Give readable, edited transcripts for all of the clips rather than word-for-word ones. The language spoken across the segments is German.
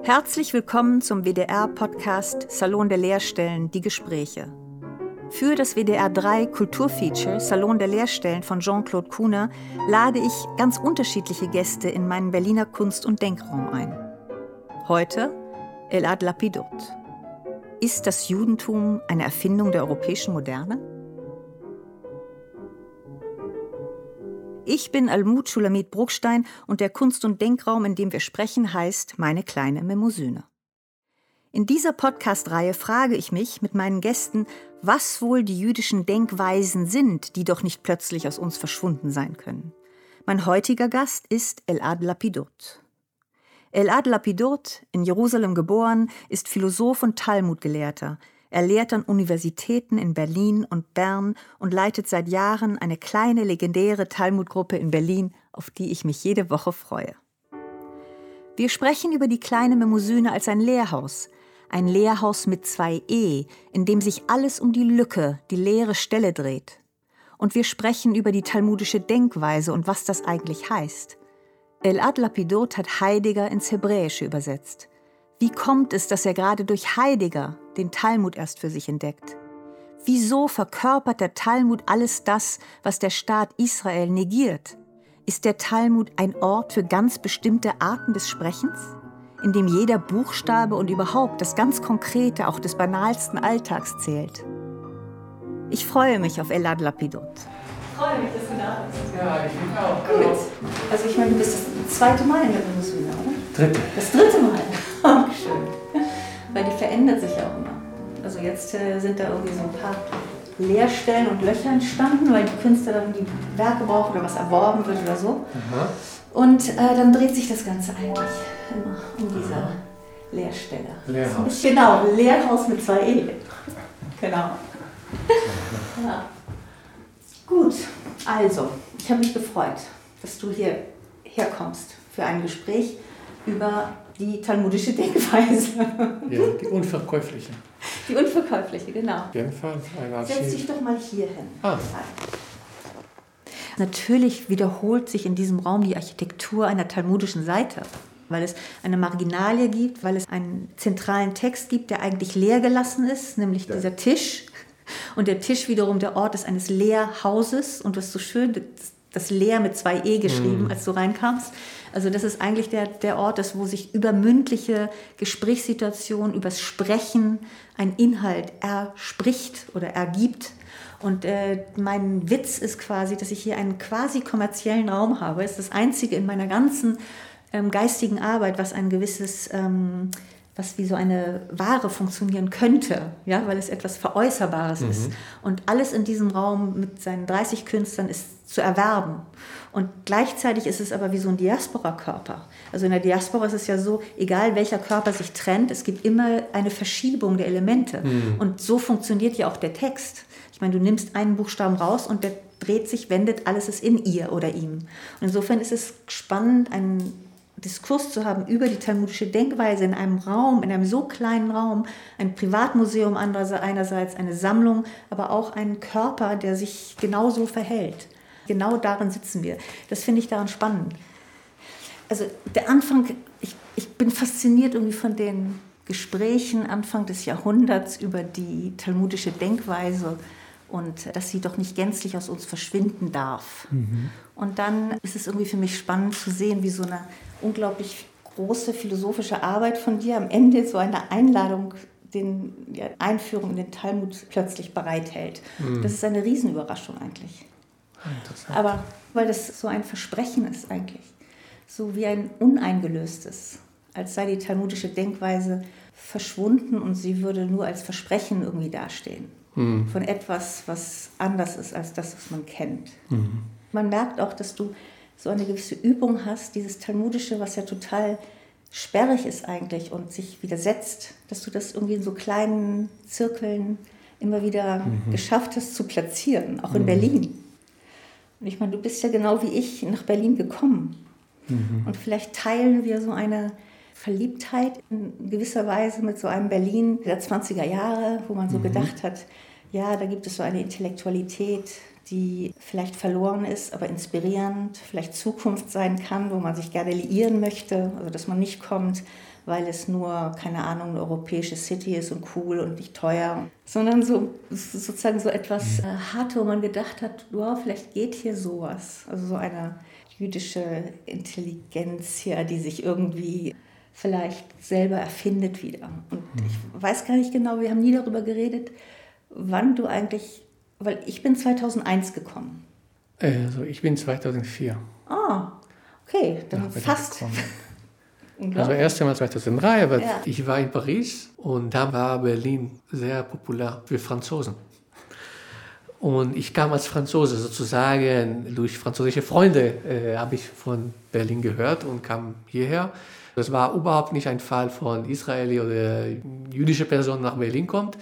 Herzlich willkommen zum WDR-Podcast Salon der Lehrstellen – Die Gespräche. Für das WDR 3 Kulturfeature Salon der Lehrstellen von Jean-Claude Kuhner lade ich ganz unterschiedliche Gäste in meinen Berliner Kunst- und Denkraum ein. Heute Elad Lapidot. Ist das Judentum eine Erfindung der europäischen Moderne? Ich bin Almut Schulamit-Bruckstein und der Kunst- und Denkraum, in dem wir sprechen, heißt Meine kleine Mnemosyne. In dieser Podcast-Reihe frage ich mich mit meinen Gästen, was wohl die jüdischen Denkweisen sind, die doch nicht plötzlich aus uns verschwunden sein können. Mein heutiger Gast ist Elad Lapidot. Elad Lapidot, in Jerusalem geboren, ist Philosoph und Talmudgelehrter. Er lehrt an Universitäten in Berlin und Bern und leitet seit Jahren eine kleine, legendäre Talmudgruppe in Berlin, auf die ich mich jede Woche freue. Wir sprechen über die kleine Mnemosyne als ein Lehrhaus mit 2 E, in dem sich alles um die Lücke, die leere Stelle dreht. Und wir sprechen über die talmudische Denkweise und was das eigentlich heißt. Elad Lapidot hat Heidegger ins Hebräische übersetzt. Wie kommt es, dass er gerade durch Heidegger den Talmud erst für sich entdeckt? Wieso verkörpert der Talmud alles das, was der Staat Israel negiert? Ist der Talmud ein Ort für ganz bestimmte Arten des Sprechens, in dem jeder Buchstabe und überhaupt das ganz Konkrete auch des banalsten Alltags zählt? Ich freue mich auf Elad Lapidot. Ich freue mich, dass du da bist. Ja, ich mich auch. Gut. Also ich meine, du bist das 2. Mal in der Mnemosyne, oder? 3. Das 3. Mal. Oh, schön. Weil die verändert sich ja auch immer. Also jetzt sind da irgendwie so ein paar Leerstellen und Löcher entstanden, weil die Künstler dann die Werke brauchen oder was erworben wird oder so. Aha. Und dann dreht sich das Ganze eigentlich immer um diese Leerstelle. Lehrhaus. Genau, Lehrhaus mit 2 E. Genau. Ja. Gut, also, ich habe mich gefreut, dass du hierher kommst für ein Gespräch über die talmudische Denkweise. Ja, die unverkäufliche. Die unverkäufliche, genau. Auf jeden Fall. Setz dich doch mal hier hin. Ah. Natürlich wiederholt sich in diesem Raum die Architektur einer talmudischen Seite, weil es eine Marginalie gibt, weil es einen zentralen Text gibt, der eigentlich leer gelassen ist, nämlich dieser Tisch. Und der Tisch wiederum der Ort ist eines Lehrhauses. Und du hast so schön das Lehr mit 2 E geschrieben, als du reinkamst. Also das ist eigentlich der Ort, wo sich über mündliche Gesprächssituationen, übers Sprechen ein Inhalt erspricht oder ergibt. Und mein Witz ist quasi, dass ich hier einen quasi kommerziellen Raum habe. Es ist das einzige in meiner ganzen geistigen Arbeit, was ein gewisses, was wie so eine Ware funktionieren könnte, ja, weil es etwas Veräußerbares ist. Und alles in diesem Raum mit seinen 30 Künstlern ist zu erwerben. Und gleichzeitig ist es aber wie so ein Diaspora-Körper. Also in der Diaspora ist es ja so, egal welcher Körper sich trennt, es gibt immer eine Verschiebung der Elemente. Und so funktioniert ja auch der Text. Ich meine, du nimmst einen Buchstaben raus und der dreht sich, wendet, alles ist in ihr oder ihm. Und insofern ist es spannend, einen Diskurs zu haben über die talmudische Denkweise in einem Raum, in einem so kleinen Raum, ein Privatmuseum einerseits, eine Sammlung, aber auch einen Körper, der sich genauso verhält. Genau darin sitzen wir. Das finde ich daran spannend. Also der Anfang, ich bin fasziniert irgendwie von den Gesprächen Anfang des Jahrhunderts über die talmudische Denkweise und dass sie doch nicht gänzlich aus uns verschwinden darf. Und dann ist es irgendwie für mich spannend zu sehen, wie so eine unglaublich große philosophische Arbeit von dir am Ende so eine Einladung, Einführung in den Talmud plötzlich bereithält. Das ist eine Riesenüberraschung eigentlich. Aber weil das so ein Versprechen ist eigentlich, so wie ein uneingelöstes, als sei die talmudische Denkweise verschwunden und sie würde nur als Versprechen irgendwie dastehen. Von etwas, was anders ist als das, was man kennt. Man merkt auch, dass du so eine gewisse Übung hast, dieses Talmudische, was ja total sperrig ist eigentlich und sich widersetzt, dass du das irgendwie in so kleinen Zirkeln immer wieder geschafft hast zu platzieren, auch in Berlin. Und ich meine, du bist ja genau wie ich nach Berlin gekommen. Und vielleicht teilen wir so eine Verliebtheit in gewisser Weise mit so einem Berlin der 20er Jahre, wo man so gedacht hat, ja, da gibt es so eine Intellektualität, die vielleicht verloren ist, aber inspirierend, vielleicht Zukunft sein kann, wo man sich gerne liieren möchte, also dass man nicht kommt, weil es nur, keine Ahnung, eine europäische City ist und cool und nicht teuer, sondern so sozusagen so etwas hart, wo man gedacht hat, wow, vielleicht geht hier sowas. Also so eine jüdische Intelligenz hier, die sich irgendwie vielleicht selber erfindet wieder. Und ich weiß gar nicht genau, wir haben nie darüber geredet, wann du eigentlich, weil ich bin 2001 gekommen. Also ich bin 2004. Ah, okay, dann fast. Also erst einmal 2003, aber ich war in Paris und da war Berlin sehr populär für Franzosen. Und ich kam als Franzose sozusagen, durch französische Freunde habe ich von Berlin gehört und kam hierher. Das war überhaupt nicht ein Fall von Israeli oder jüdische Person nach Berlin kommt.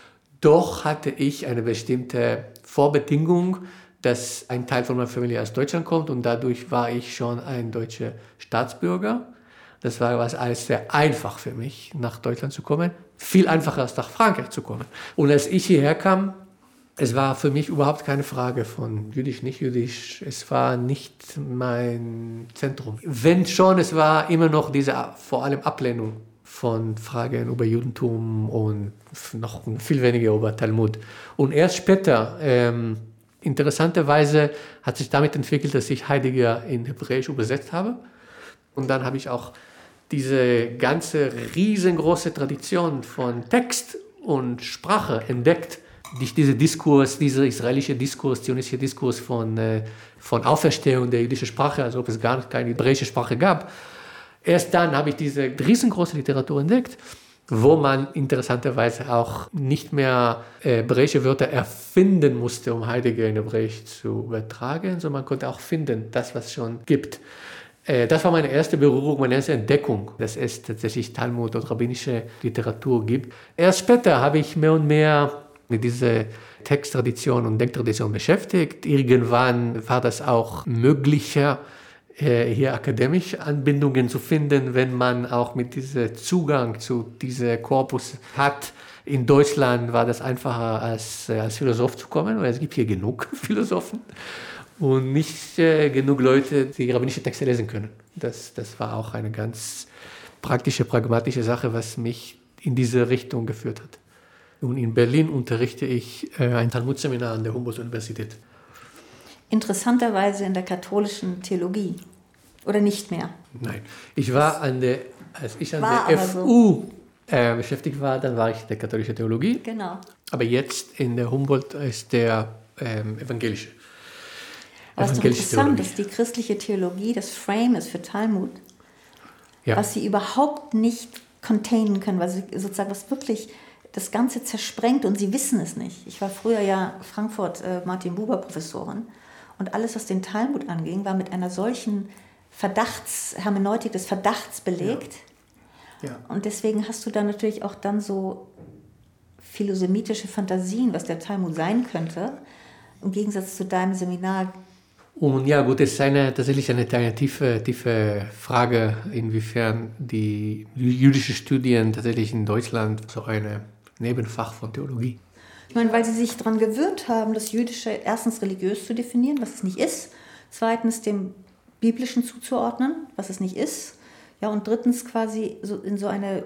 Doch hatte ich eine bestimmte Vorbedingung, dass ein Teil von meiner Familie aus Deutschland kommt und dadurch war ich schon ein deutscher Staatsbürger. Das war alles sehr einfach für mich, nach Deutschland zu kommen. Viel einfacher als nach Frankreich zu kommen. Und als ich hierher kam, es war für mich überhaupt keine Frage von jüdisch, nicht jüdisch. Es war nicht mein Zentrum. Wenn schon, es war immer noch diese vor allem Ablehnung von Fragen über Judentum und noch viel weniger über Talmud. Und erst später, interessanterweise, hat sich damit entwickelt, dass ich Heidegger in Hebräisch übersetzt habe. Und dann habe ich auch diese ganze riesengroße Tradition von Text und Sprache entdeckt, dieser Diskurs, dieser israelische Diskurs, zionistische Diskurs von Auferstehung der jüdischen Sprache, als ob es gar keine hebräische Sprache gab. Erst dann habe ich diese riesengroße Literatur entdeckt, wo man interessanterweise auch nicht mehr hebräische Wörter erfinden musste, um Heidegger in Hebräisch zu übertragen, sondern man konnte auch finden, das, was es schon gibt. Das war meine erste Berührung, meine erste Entdeckung, dass es tatsächlich Talmud und rabbinische Literatur gibt. Erst später habe ich mehr und mehr mit dieser Texttradition und Denktradition beschäftigt. Irgendwann war das auch möglicher, hier akademisch Anbindungen zu finden, wenn man auch mit diesem Zugang zu diesem Korpus hat. In Deutschland war das einfacher, als Philosoph zu kommen, weil es gibt hier genug Philosophen und nicht genug Leute, die rabbinische Texte lesen können. Das war auch eine ganz praktische, pragmatische Sache, was mich in diese Richtung geführt hat. Und in Berlin unterrichte ich ein Talmud-Seminar an der Humboldt-Universität. Interessanterweise in der katholischen Theologie. Oder nicht mehr? Nein. Ich war als ich an der FU beschäftigt war, dann war ich in der katholischen Theologie. Genau. Aber jetzt in der Humboldt ist der evangelische. Aber es ist doch interessant, dass die christliche Theologie das Frame ist für Talmud, was sie überhaupt nicht containen können, weil sie sozusagen was wirklich das Ganze zersprengt und sie wissen es nicht. Ich war früher ja Frankfurt Martin Buber Professorin und alles, was den Talmud anging, war mit einer solchen Hermeneutik des Verdachts belegt. Ja. Und deswegen hast du da natürlich auch dann so philosemitische Fantasien, was der Talmud sein könnte, im Gegensatz zu deinem Seminar. Und ja gut, es ist tatsächlich eine tiefe Frage, inwiefern die jüdischen Studien tatsächlich in Deutschland so ein Nebenfach von Theologie. Ich meine, weil sie sich daran gewöhnt haben, das Jüdische erstens religiös zu definieren, was es nicht ist, zweitens dem Biblischen zuzuordnen, was es nicht ist, ja, und drittens quasi so in so eine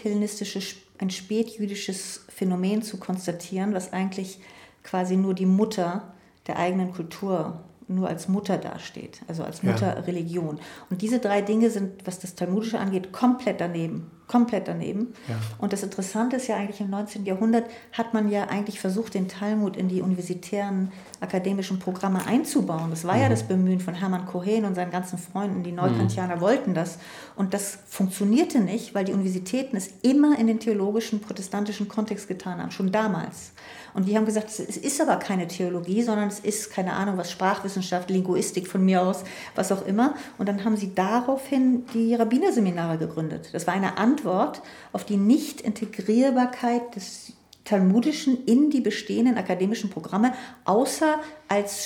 ein spätjüdisches Phänomen zu konstatieren, was eigentlich quasi nur die Mutter der eigenen Kultur nur als Mutter dasteht, also als Mutterreligion. Und diese drei Dinge sind, was das Talmudische angeht, komplett daneben. Ja. Und das Interessante ist ja eigentlich, im 19. Jahrhundert hat man ja eigentlich versucht, den Talmud in die universitären akademischen Programme einzubauen. Das war ja das Bemühen von Hermann Cohen und seinen ganzen Freunden. Die Neukantianer wollten das. Und das funktionierte nicht, weil die Universitäten es immer in den theologischen, protestantischen Kontext getan haben, schon damals. Und die haben gesagt, es ist aber keine Theologie, sondern es ist, keine Ahnung, was Sprachwissenschaft, Linguistik von mir aus, was auch immer. Und dann haben sie daraufhin die Rabbinerseminare gegründet. Das war eine Antwort auf die Nicht-Integrierbarkeit des Talmudischen in die bestehenden akademischen Programme, außer als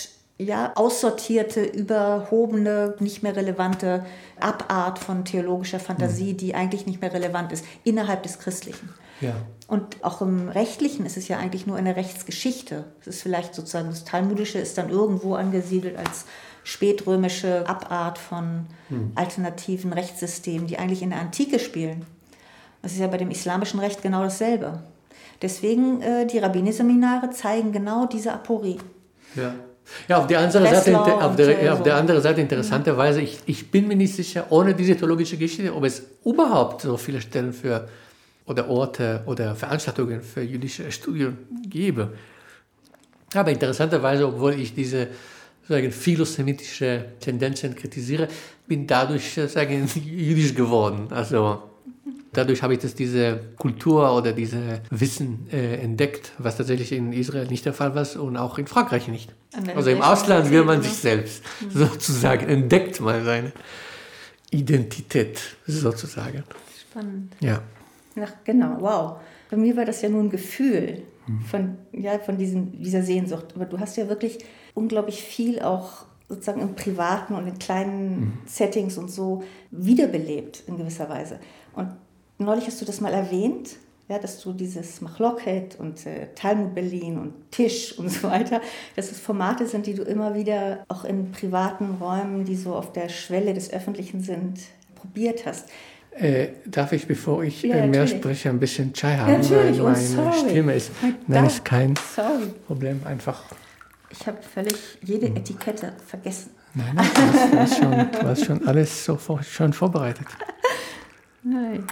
aussortierte, überhobene, nicht mehr relevante Abart von theologischer Fantasie, die eigentlich nicht mehr relevant ist, innerhalb des Christlichen. Ja. Und auch im Rechtlichen ist es ja eigentlich nur eine Rechtsgeschichte. Es ist vielleicht sozusagen, das Talmudische ist dann irgendwo angesiedelt als spätrömische Abart von alternativen Rechtssystemen, die eigentlich in der Antike spielen. Das ist ja bei dem islamischen Recht genau dasselbe. Deswegen, die Rabbineseminare zeigen genau diese Aporie. Ja. Ja, auf der anderen Seite interessanterweise, ich bin mir nicht sicher, ohne diese theologische Geschichte, ob es überhaupt so viele Stellen oder Orte oder Veranstaltungen für jüdische Studien gäbe. Aber interessanterweise, obwohl ich diese philosemitische Tendenzen kritisiere, bin dadurch jüdisch geworden. Also dadurch habe ich diese Kultur oder diese Wissen entdeckt, was tatsächlich in Israel nicht der Fall war und auch in Frankreich nicht. Also im Ausland will man sich selbst sozusagen, entdeckt mal seine Identität sozusagen. Spannend. Ja. Ach, genau, wow. Bei mir war das ja nur ein Gefühl von dieser Sehnsucht. Aber du hast ja wirklich unglaublich viel auch sozusagen im Privaten und in kleinen Settings und so wiederbelebt in gewisser Weise. Und neulich hast du das mal erwähnt, ja, dass du dieses Machloket und Talmud Berlin und Tisch und so weiter, dass es Formate sind, die du immer wieder auch in privaten Räumen, die so auf der Schwelle des Öffentlichen sind, probiert hast. Darf ich, bevor ich mehr spreche, ein bisschen Chai haben? Natürlich, weil meine Stimme ist... Nein, ist kein Problem, einfach... Ich habe völlig jede Etikette vergessen. Nein, du hast schon alles schon vorbereitet. Nein.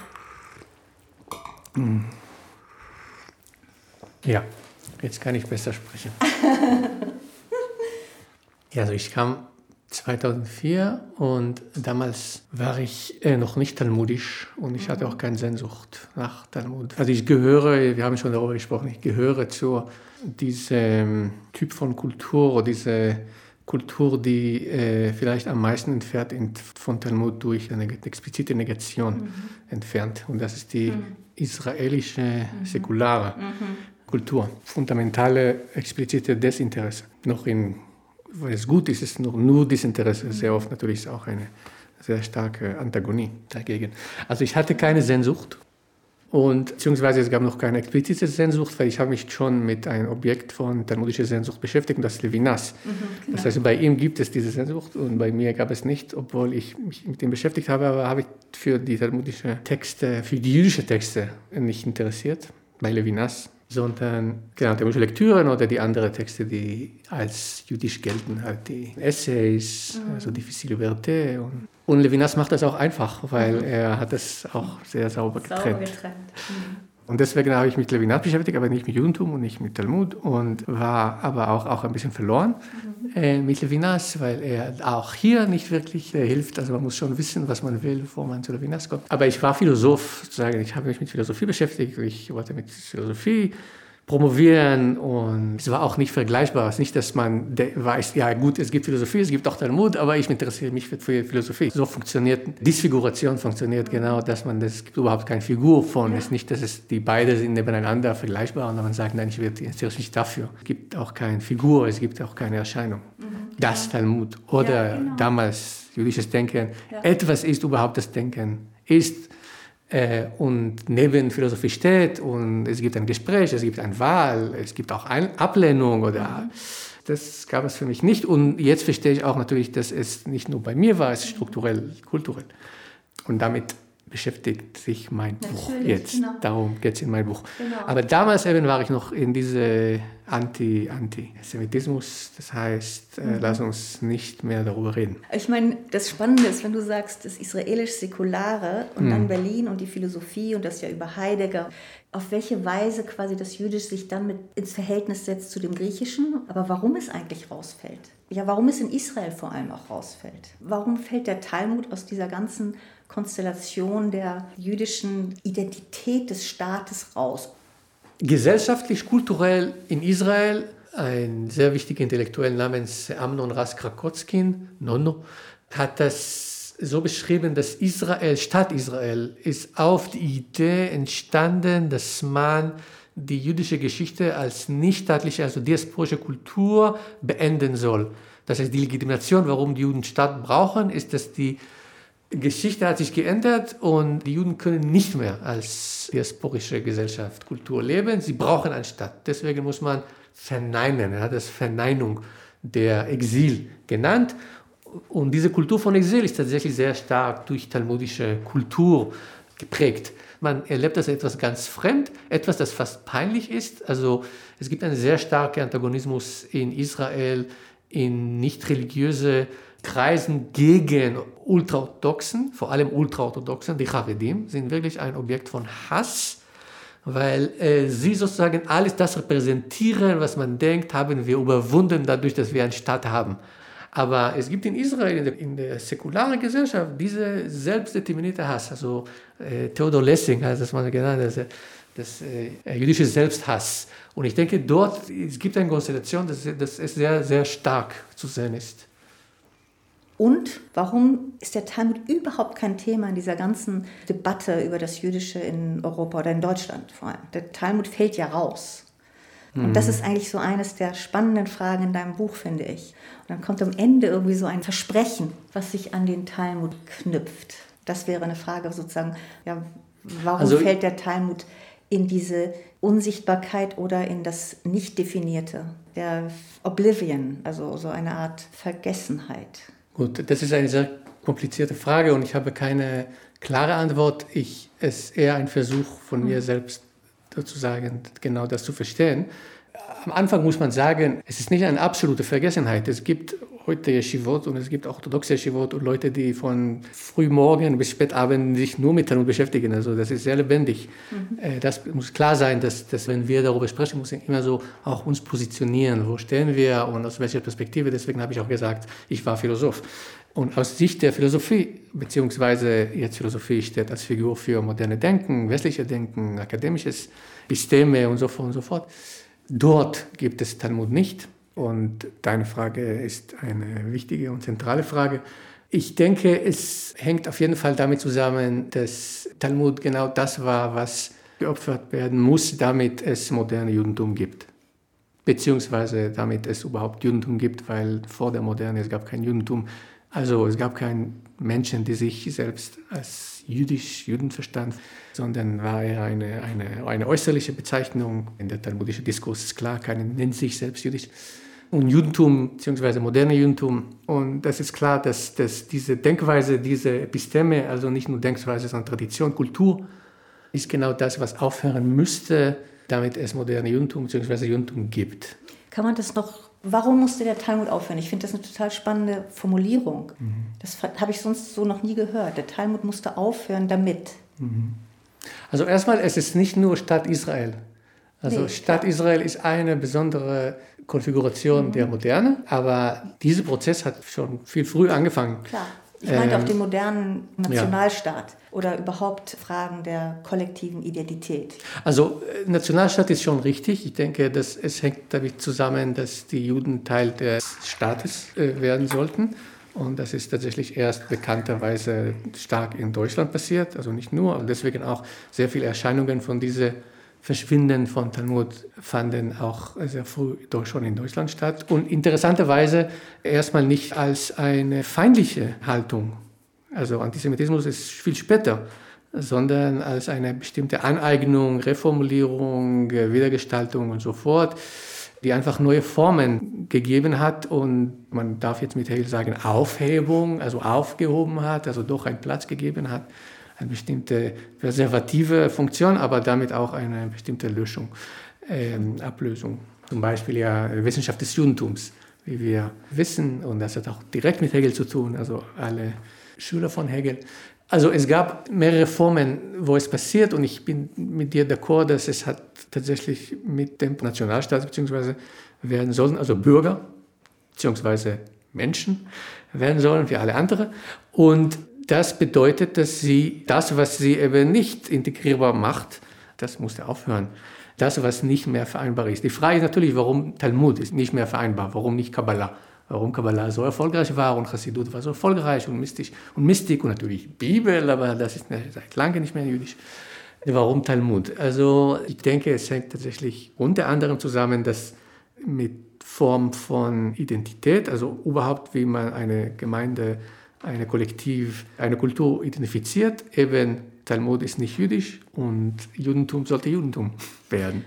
Ja, jetzt kann ich besser sprechen. Ja, also ich kam 2004 und damals war ich noch nicht talmudisch und ich hatte auch keine Sehnsucht nach Talmud. Also wir haben schon darüber gesprochen, ich gehöre zu diesem Typ von Kultur, oder diese Kultur, die vielleicht am meisten entfernt von Talmud durch eine explizite Negation entfernt. Und das ist die israelische, säkulare Kultur. Fundamentale, explizite Desinteresse. Weil es gut ist, ist nur Desinteresse. Sehr oft natürlich ist auch eine sehr starke Antagonie dagegen. Also ich hatte keine Sehnsucht. Beziehungsweise es gab noch keine explizite Sehnsucht, weil ich habe mich schon mit einem Objekt von talmudischer Sehnsucht beschäftigt, und das ist Levinas. Genau. Das heißt, bei ihm gibt es diese Sehnsucht und bei mir gab es nicht, obwohl ich mich mit ihm beschäftigt habe, aber habe ich für die talmudischen Texte, für die jüdischen Texte nicht interessiert, bei Levinas, sondern talmudische Lektüren oder die anderen Texte, die als jüdisch gelten, halt die Essays, also Difficile Vérité. Und Levinas macht das auch einfach, weil er hat das auch sehr sauber getrennt. Und deswegen habe ich mich mit Levinas beschäftigt, aber nicht mit Judentum und nicht mit Talmud, und war aber auch ein bisschen verloren mit Levinas, weil er auch hier nicht wirklich hilft. Also man muss schon wissen, was man will, bevor man zu Levinas kommt. Aber ich war Philosoph, sozusagen. Ich habe mich mit Philosophie beschäftigt. Ich wollte mit Philosophie promovieren, und es war auch nicht vergleichbar. Es ist nicht, dass man weiß, ja gut, es gibt Philosophie, es gibt auch Talmud, aber ich interessiere mich für Philosophie. So funktioniert, Disfiguration funktioniert genau, dass es gibt überhaupt keine Figur von. Es ist nicht, dass die beide sind nebeneinander vergleichbar und man sagt, nein, ich interessiere mich dafür. Es gibt auch keine Figur, es gibt auch keine Erscheinung. Das Talmud oder damals jüdisches Denken, etwas ist überhaupt das Denken, ist und neben Philosophie steht, und es gibt ein Gespräch, es gibt eine Wahl, es gibt auch eine Ablehnung das gab es für mich nicht, und jetzt verstehe ich auch natürlich, dass es nicht nur bei mir war, es ist strukturell, kulturell, und damit beschäftigt sich mein Buch jetzt. Genau. Darum geht es in meinem Buch. Genau. Aber damals eben war ich noch in diese Antisemitismus. Das heißt, lass uns nicht mehr darüber reden. Ich meine, das Spannende ist, wenn du sagst, das israelisch-säkulare und dann Berlin und die Philosophie und das ja über Heidegger, auf welche Weise quasi das Jüdisch sich dann mit ins Verhältnis setzt zu dem Griechischen, aber warum es eigentlich rausfällt. Ja, warum es in Israel vor allem auch rausfällt. Warum fällt der Talmud aus dieser ganzen Konstellation der jüdischen Identität des Staates raus? Gesellschaftlich, kulturell in Israel, ein sehr wichtiger Intellektuell namens Amnon Ras Krakotzkin, Nonno, hat das so beschrieben, dass Staat Israel ist auf die Idee entstanden, dass man die jüdische Geschichte als nichtstaatliche, also diasporische Kultur beenden soll. Das heißt, die Legitimation, warum die Juden Staat brauchen, ist, dass die Geschichte hat sich geändert und die Juden können nicht mehr als diasporische Gesellschaft, Kultur leben. Sie brauchen einen Staat. Deswegen muss man verneinen. Er hat das Verneinung der Exil genannt. Und diese Kultur von Exil ist tatsächlich sehr stark durch talmudische Kultur geprägt. Man erlebt das etwas ganz fremd, etwas, das fast peinlich ist. Also es gibt einen sehr starken Antagonismus in Israel, in nicht religiöse Kreisen gegen Ultraorthodoxen, vor allem Ultraorthodoxen. Die Charedim sind wirklich ein Objekt von Hass, weil sie sozusagen alles das repräsentieren, was man denkt, haben wir überwunden dadurch, dass wir einen Staat haben. Aber es gibt in Israel, in der säkularen Gesellschaft, diese selbstdeterminierte Hass. Also Theodor Lessing hat das mal genannt, das jüdische Selbsthass. Und ich denke, dort es gibt eine Konstellation, dass es sehr, sehr stark zu sehen ist. Und warum ist der Talmud überhaupt kein Thema in dieser ganzen Debatte über das Jüdische in Europa oder in Deutschland vor allem? Der Talmud fällt ja raus. Und das ist eigentlich so eines der spannenden Fragen in deinem Buch, finde ich. Und dann kommt am Ende irgendwie so ein Versprechen, was sich an den Talmud knüpft. Das wäre eine Frage sozusagen, ja, warum fällt der Talmud in diese Unsichtbarkeit oder in das Nicht-Definierte, der Oblivion, also so eine Art Vergessenheit? Gut, das ist eine sehr komplizierte Frage und ich habe keine klare Antwort. Es ist eher ein Versuch von mir selbst, sozusagen genau das zu verstehen. Am Anfang muss man sagen, es ist nicht eine absolute Vergessenheit. Es gibt heute Yeshivot und es gibt auch orthodoxe Yeshivot und Leute, die von frühmorgen bis spätabend sich nur mit Talmud beschäftigen. Also das ist sehr lebendig. Das muss klar sein, dass wenn wir darüber sprechen, müssen wir immer so auch uns positionieren. Wo stehen wir und aus welcher Perspektive? Deswegen habe ich auch gesagt, ich war Philosoph. Und aus Sicht der Philosophie, beziehungsweise jetzt Philosophie steht als Figur für moderne Denken, westliche Denken, akademisches Systeme und so fort und so fort. Dort gibt es Talmud nicht. Und deine Frage ist eine wichtige und zentrale Frage. Ich denke, es hängt auf jeden Fall damit zusammen, dass Talmud genau das war, was geopfert werden muss, damit es moderne Judentum gibt. Beziehungsweise damit es überhaupt Judentum gibt, weil vor der Moderne es gab kein Judentum. Also es gab keinen Menschen, die sich selbst als Juden verstand, sondern war eher eine äußerliche Bezeichnung. In der talmudischen Diskurs ist klar, keiner nennt sich selbst jüdisch. Und Judentum, beziehungsweise moderne Judentum. Und das ist klar, dass diese Denkweise, diese Episteme, also nicht nur Denkweise, sondern Tradition, Kultur, ist genau das, was aufhören müsste, damit es moderne Judentum bzw. Judentum gibt. Kann man das noch, warum musste der Talmud aufhören? Ich finde das eine total spannende Formulierung. Das habe ich sonst so noch nie gehört. Der Talmud musste aufhören damit. Also erstmal, es ist nicht nur Staat Israel. Also Nee, Staat Israel ist eine besondere Konfiguration der Moderne, aber dieser Prozess hat schon viel früher angefangen. Klar. Ich meinte auch den modernen Nationalstaat oder überhaupt Fragen der kollektiven Identität. Also Nationalstaat ist schon richtig. Ich denke, dass es hängt damit zusammen, dass die Juden Teil des Staates werden sollten. Und das ist tatsächlich erst bekannterweise stark in Deutschland passiert. Also nicht nur, und deswegen auch sehr viele Erscheinungen von diesem Verschwinden von Talmud fanden auch sehr früh schon in Deutschland statt. Und interessanterweise erstmal nicht als eine feindliche Haltung. Also Antisemitismus ist viel später, sondern als eine bestimmte Aneignung, Reformulierung, Wiedergestaltung und so fort, die einfach neue Formen gegeben hat und man darf jetzt mit Hegel sagen Aufhebung, also aufgehoben hat, also doch einen Platz gegeben hat. Eine bestimmte preservative Funktion, aber damit auch eine bestimmte Löschung, Ablösung. Zum Beispiel ja Wissenschaft des Judentums, wie wir wissen, und das hat auch direkt mit Hegel zu tun, also alle Schüler von Hegel. Also es gab mehrere Formen, wo es passiert und ich bin mit dir d'accord, dass es hat tatsächlich mit dem Nationalstaat beziehungsweise werden sollen, also Bürger beziehungsweise Menschen werden sollen wie alle anderen und das bedeutet, dass sie das, was sie eben nicht integrierbar macht, das musste aufhören. Das, was nicht mehr vereinbar ist. Die Frage ist natürlich, warum Talmud ist nicht mehr vereinbar, warum nicht Kabbalah? Warum Kabbalah so erfolgreich war und Chassidut war so erfolgreich und Mystik und natürlich Bibel, aber das ist seit langem nicht mehr jüdisch. Warum Talmud? Also ich denke, es hängt tatsächlich unter anderem zusammen, dass mit Form von Identität, also überhaupt, wie man eine Gemeinde, eine Kollektiv, eine Kultur identifiziert. Eben Talmud ist nicht jüdisch und Judentum sollte Judentum werden.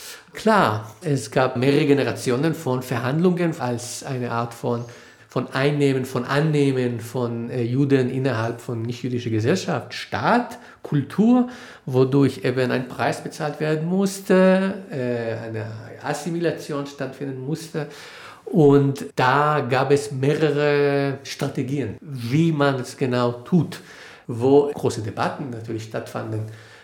Klar, es gab mehrere Generationen von Verhandlungen als eine Art von Einnehmen, von Annehmen von Juden innerhalb von nicht-jüdischer Gesellschaft, Staat, Kultur, wodurch eben ein Preis bezahlt werden musste, eine Assimilation stattfinden musste. Und da gab es mehrere Strategien, wie man es genau tut, wo große Debatten natürlich stattfanden,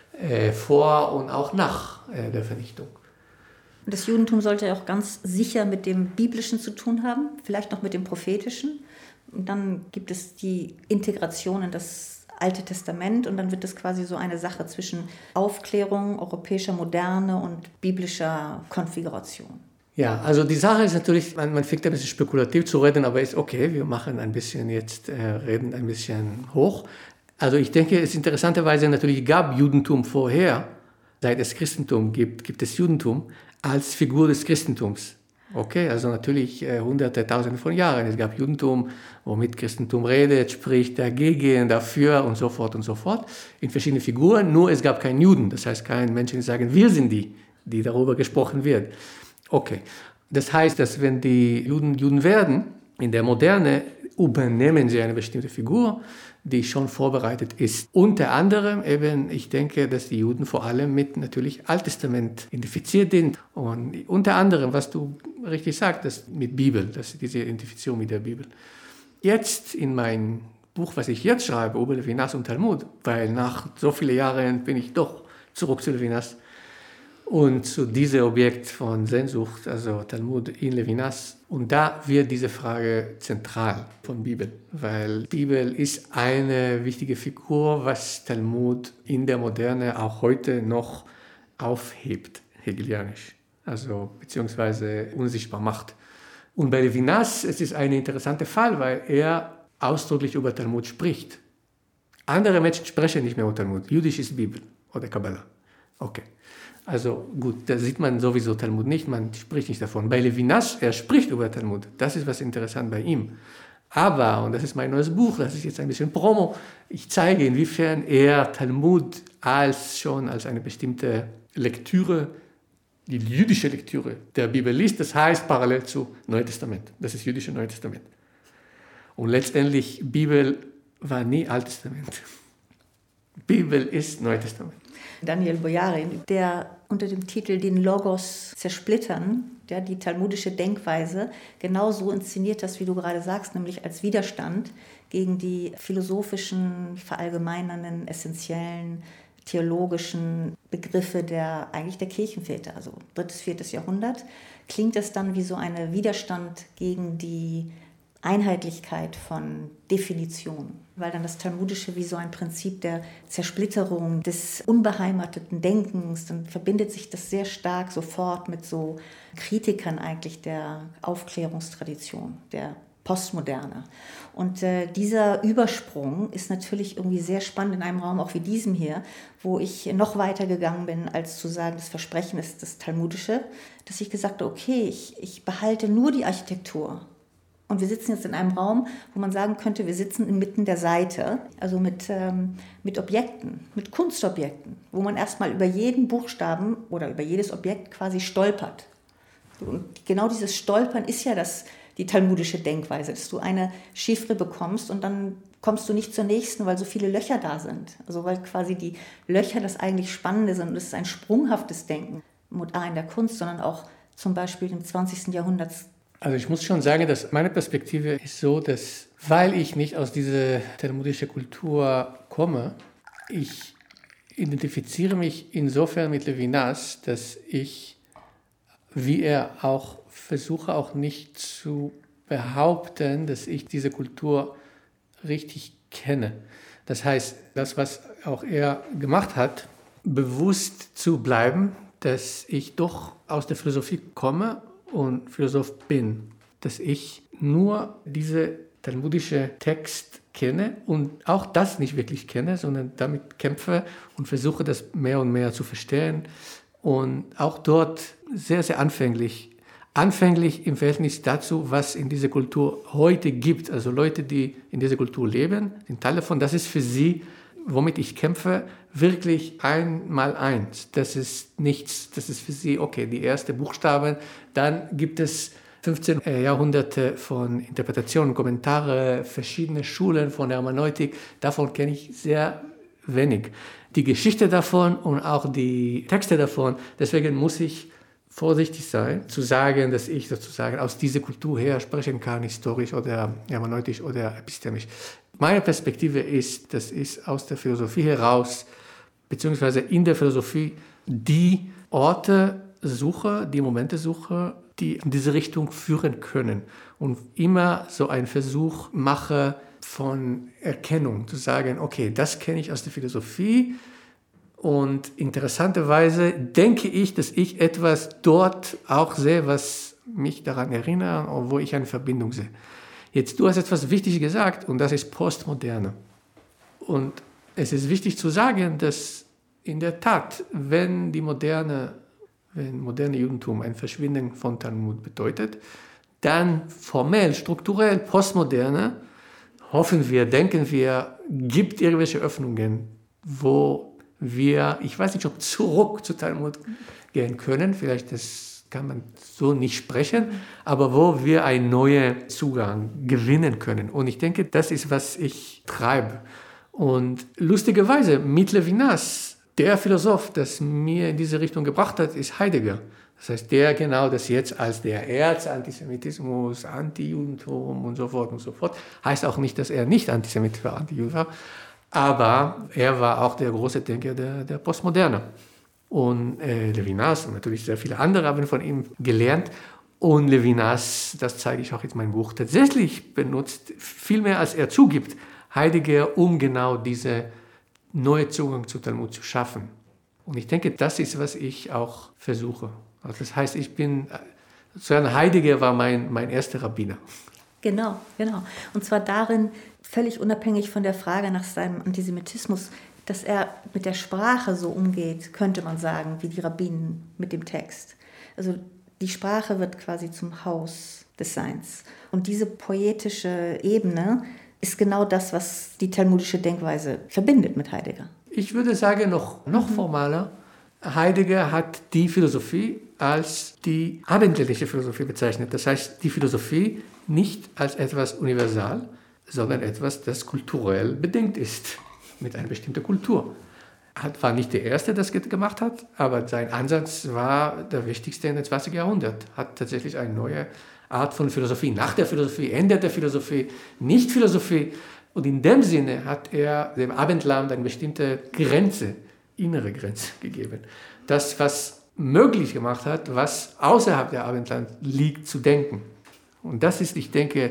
vor und auch nach der Vernichtung. Das Judentum sollte auch ganz sicher mit dem Biblischen zu tun haben, vielleicht noch mit dem Prophetischen. Und dann gibt es die Integration in das Alte Testament und dann wird es quasi so eine Sache zwischen Aufklärung, europäischer Moderne und biblischer Konfiguration. Ja, also die Sache ist natürlich, man fängt ein bisschen spekulativ zu reden, aber ist okay, wir machen ein bisschen jetzt, reden ein bisschen hoch. Also ich denke, es interessanterweise natürlich gab Judentum vorher, seit es Christentum gibt es Judentum als Figur des Christentums. Okay, also natürlich Hunderte, Tausende von Jahren. Es gab Judentum, womit Christentum redet, spricht dagegen, dafür und so fort, in verschiedenen Figuren. Nur es gab keinen Juden, das heißt keinen Menschen, die sagen, wir sind die darüber gesprochen wird. Okay, das heißt, dass wenn die Juden werden, in der Moderne übernehmen sie eine bestimmte Figur, die schon vorbereitet ist. Unter anderem eben, ich denke, dass die Juden vor allem mit natürlich Alttestament identifiziert sind. Und unter anderem, was du richtig sagst, mit Bibel, diese Identifizierung mit der Bibel. Jetzt in meinem Buch, was ich jetzt schreibe, über Levinas und Talmud, weil nach so vielen Jahren bin ich doch zurück zu Levinas und zu diesem Objekt von Sehnsucht, also Talmud in Levinas. Und da wird diese Frage zentral von Bibel, weil Bibel ist eine wichtige Figur, was Talmud in der Moderne auch heute noch aufhebt, hegelianisch, also beziehungsweise unsichtbar macht. Und bei Levinas es ist ein interessanter Fall, weil er ausdrücklich über Talmud spricht. Andere Menschen sprechen nicht mehr über Talmud. Jüdisch ist Bibel oder Kabbalah. Okay. Also gut, da sieht man sowieso Talmud nicht, man spricht nicht davon. Bei Levinas, er spricht über Talmud, das ist was interessant bei ihm. Aber, und das ist mein neues Buch, das ist jetzt ein bisschen Promo, ich zeige, inwiefern er Talmud als eine bestimmte Lektüre, die jüdische Lektüre der Bibel liest, das heißt parallel zu Neuen Testament, das ist jüdische Neue Testament. Und letztendlich, Bibel war nie Altes Testament. Bibel ist Neues Testament. Daniel Boyarin, der unter dem Titel Den Logos zersplittern, der die talmudische Denkweise genauso inszeniert hat, wie du gerade sagst, nämlich als Widerstand gegen die philosophischen, verallgemeinernden, essentiellen, theologischen Begriffe der Kirchenväter, also 3., 4. Jahrhundert, klingt es dann wie so ein Widerstand gegen die Einheitlichkeit von Definitionen, weil dann das Talmudische wie so ein Prinzip der Zersplitterung, des unbeheimateten Denkens, dann verbindet sich das sehr stark sofort mit so Kritikern eigentlich der Aufklärungstradition, der Postmoderne. Und dieser Übersprung ist natürlich irgendwie sehr spannend in einem Raum auch wie diesem hier, wo ich noch weiter gegangen bin, als zu sagen, das Versprechen ist das Talmudische, dass ich gesagt habe, okay, ich behalte nur die Architektur. Und wir sitzen jetzt in einem Raum, wo man sagen könnte, wir sitzen inmitten der Seite, also mit Objekten, mit Kunstobjekten, wo man erstmal über jeden Buchstaben oder über jedes Objekt quasi stolpert. Und genau dieses Stolpern ist ja die talmudische Denkweise, dass du eine Chiffre bekommst und dann kommst du nicht zur nächsten, weil so viele Löcher da sind. Also weil quasi die Löcher das eigentlich Spannende sind. Und es ist ein sprunghaftes Denken, nicht nur in der Kunst, sondern auch zum Beispiel im 20. Jahrhundert. Also ich muss schon sagen, dass meine Perspektive ist so, dass, weil ich nicht aus dieser talmudischen Kultur komme, ich identifiziere mich insofern mit Levinas, dass ich, wie er auch versuche, auch nicht zu behaupten, dass ich diese Kultur richtig kenne. Das heißt, das, was auch er gemacht hat, bewusst zu bleiben, dass ich doch aus der Philosophie komme und Philosoph bin, dass ich nur diese talmudische Text kenne und auch das nicht wirklich kenne, sondern damit kämpfe und versuche, das mehr und mehr zu verstehen und auch dort sehr, sehr anfänglich anfänglich im Verhältnis dazu, was in dieser Kultur heute gibt. Also Leute, die in dieser Kultur leben, sind Teil davon. Das ist für sie, womit ich kämpfe, wirklich 1x1. Das ist nichts, das ist für sie, okay, die ersten Buchstaben. Dann gibt es 15 Jahrhunderte von Interpretationen, Kommentare, verschiedene Schulen von der Hermeneutik. Davon kenne ich sehr wenig. Die Geschichte davon und auch die Texte davon, deswegen muss ich vorsichtig sein, zu sagen, dass ich sozusagen aus dieser Kultur her sprechen kann, historisch oder hermeneutisch oder epistemisch. Meine Perspektive ist, dass ich aus der Philosophie heraus, beziehungsweise in der Philosophie, die Orte suche, die Momente suche, die in diese Richtung führen können. Und immer so einen Versuch mache von Erkennung, zu sagen, okay, das kenne ich aus der Philosophie. Und interessanterweise denke ich, dass ich etwas dort auch sehe, was mich daran erinnert und wo ich eine Verbindung sehe. Jetzt, du hast etwas Wichtiges gesagt und das ist Postmoderne. Und es ist wichtig zu sagen, dass in der Tat, wenn moderne Judentum ein Verschwinden von Talmud bedeutet, dann formell, strukturell, Postmoderne, hoffen wir, denken wir, gibt irgendwelche Öffnungen, wo wir, ich weiß nicht, ob zurück zu Talmud gehen können, vielleicht das kann man so nicht sprechen, aber wo wir einen neuen Zugang gewinnen können. Und ich denke, das ist, was ich treibe. Und lustigerweise, mit Levinas, der Philosoph, das mir in diese Richtung gebracht hat, ist Heidegger. Das heißt, der genau das jetzt als der Erzantisemitismus, Anti-Judentum und so fort, heißt auch nicht, dass er nicht Antisemit war, Anti-Juden war. Aber er war auch der große Denker der Postmoderne. Und Levinas und natürlich sehr viele andere haben von ihm gelernt. Und Levinas, das zeige ich auch in meinem Buch, tatsächlich benutzt, viel mehr als er zugibt, Heidegger, um genau diesen neuen Zugang zu Talmud zu schaffen. Und ich denke, das ist, was ich auch versuche. Also das heißt, Heidegger war mein erster Rabbiner. Genau. Und zwar darin, völlig unabhängig von der Frage nach seinem Antisemitismus, dass er mit der Sprache so umgeht, könnte man sagen, wie die Rabbinen mit dem Text. Also die Sprache wird quasi zum Haus des Seins. Und diese poetische Ebene ist genau das, was die talmudische Denkweise verbindet mit Heidegger. Ich würde sagen, noch formaler, Heidegger hat die Philosophie als die abendländische Philosophie bezeichnet. Das heißt, die Philosophie nicht als etwas universal, sondern etwas, das kulturell bedingt ist, mit einer bestimmten Kultur. War nicht der Erste, der das gemacht hat, aber sein Ansatz war der wichtigste in dem 20. Jahrhundert. Hat tatsächlich eine neue Art von Philosophie, nach der Philosophie, Ende der Philosophie, Nicht-Philosophie. Und in dem Sinne hat er dem Abendland eine bestimmte Grenze, innere Grenze gegeben. Das, was möglich gemacht hat, was außerhalb der Abendland liegt, zu denken. Und das ist, ich denke,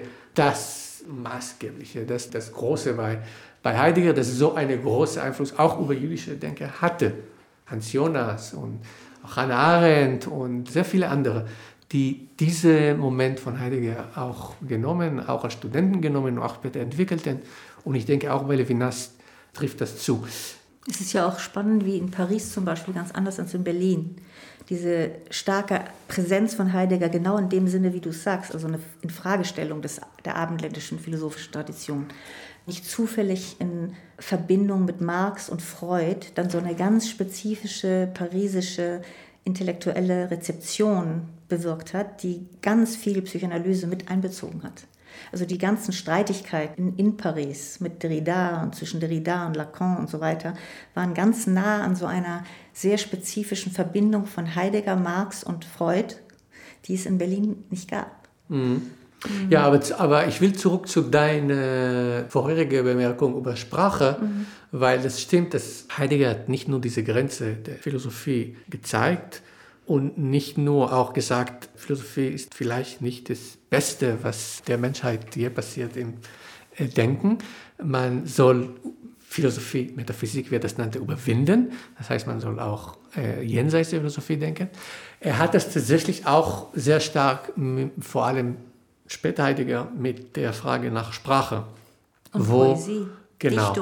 das Maßgebliche, das Große bei Heidegger, das so einen großen Einfluss auch über jüdische Denker hatte. Hans Jonas und auch Hannah Arendt und sehr viele andere, die diesen Moment von Heidegger auch genommen, auch als Studenten genommen und auch später entwickelten. Und ich denke, auch bei Levinas trifft das zu. Es ist ja auch spannend, wie in Paris zum Beispiel, ganz anders als in Berlin. Diese starke Präsenz von Heidegger, genau in dem Sinne, wie du sagst, also eine Infragestellung der abendländischen philosophischen Tradition. Nicht zufällig in Verbindung mit Marx und Freud dann so eine ganz spezifische parisische intellektuelle Rezeption bewirkt hat, die ganz viel Psychoanalyse mit einbezogen hat. Also die ganzen Streitigkeiten in Paris mit Derrida und zwischen Derrida und Lacan und so weiter waren ganz nah an so einer sehr spezifischen Verbindung von Heidegger, Marx und Freud, die es in Berlin nicht gab. Mhm. Ja, aber ich will zurück zu deiner vorherigen Bemerkung über Sprache, weil es stimmt, dass Heidegger hat nicht nur diese Grenze der Philosophie gezeigt und nicht nur auch gesagt, Philosophie ist vielleicht nicht das Beste, was der Menschheit je passiert im Denken. Man soll Philosophie, Metaphysik, wie er das nannte, überwinden. Das heißt, man soll auch jenseits der Philosophie denken. Er hat das tatsächlich auch sehr stark, vor allem später Heidegger, mit der Frage nach Sprache. Und Poesie, genau, Dichtung.